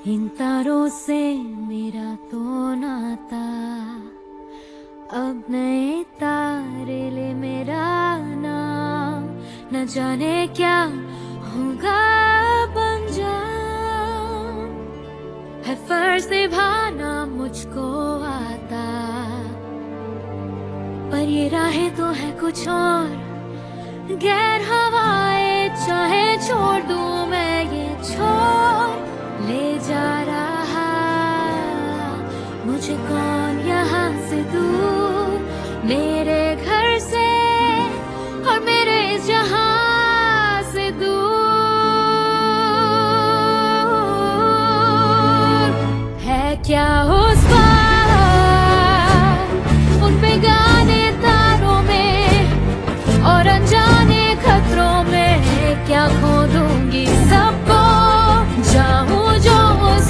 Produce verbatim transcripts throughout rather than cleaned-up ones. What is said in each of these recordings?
इन तारों से मेरा तो नाता, अब नए तारे ले मेरा नाम, न जाने क्या होगा बन जाऊं, है फर्ज निभाना मुझको आता, पर ये राहें तो है कुछ और, गैर हवाएं चाहे छोड़ दूं मैं ये छोड़, ले जा रहा मुझे कौन यहाँ से दूर, मेरे घर से और मेरे इस जहां से दूर। है क्या उस पार उन बेगाने तारों में और अनजाने खतरों में, क्या खो दूंगी सबको जाऊं जो उस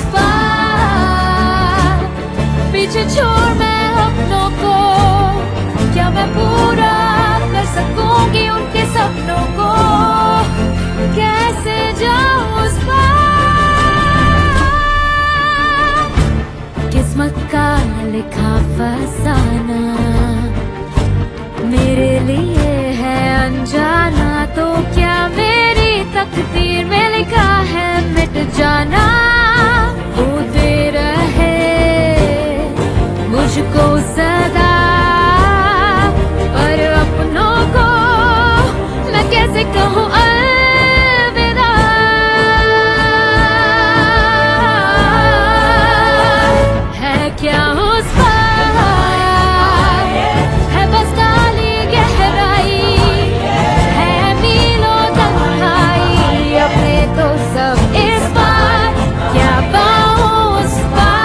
पार, पीछे छोड़ मैं अपनों को, क्या मैं पूरा कर सकूंगी उनके सपनों को, कैसे जाऊं उस पार, किस्मत का लिखा फसाना मेरे लिए है अनजाना, तो क्या मेरी तकदीर में लिखा है मिट जाना, होते रहे मुझको सदा, पर अपनों को मैं कैसे कहूँ अलविदा। है क्या उस पार, है बस काली गहराई, है मीलों तन्हाई, अपने तो सब इस पार, क्या पाऊं उस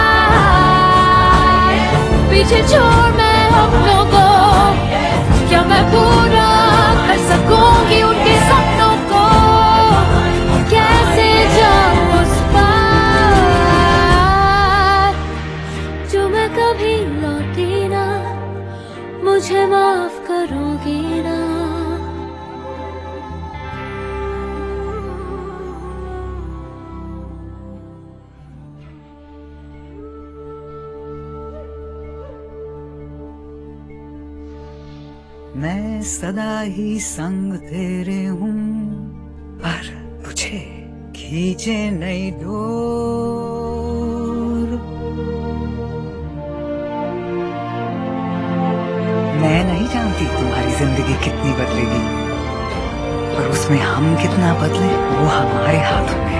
पार, पीछे छोड़ मैं अपनों को, क्या मैं पूरा कर सकूंगी उनके सपनों को, कैसे जाऊं उस पार, जो मैं कभी लौटी ना, मुझे माफ करोगी ना। मैं सदा ही संग तेरे हूँ, पर तुझे खींचे नहीं डोर। मैं नहीं जानती तुम्हारी जिंदगी कितनी बदलेगी, पर उसमें हम कितना बदले वो हमारे हाथों में है।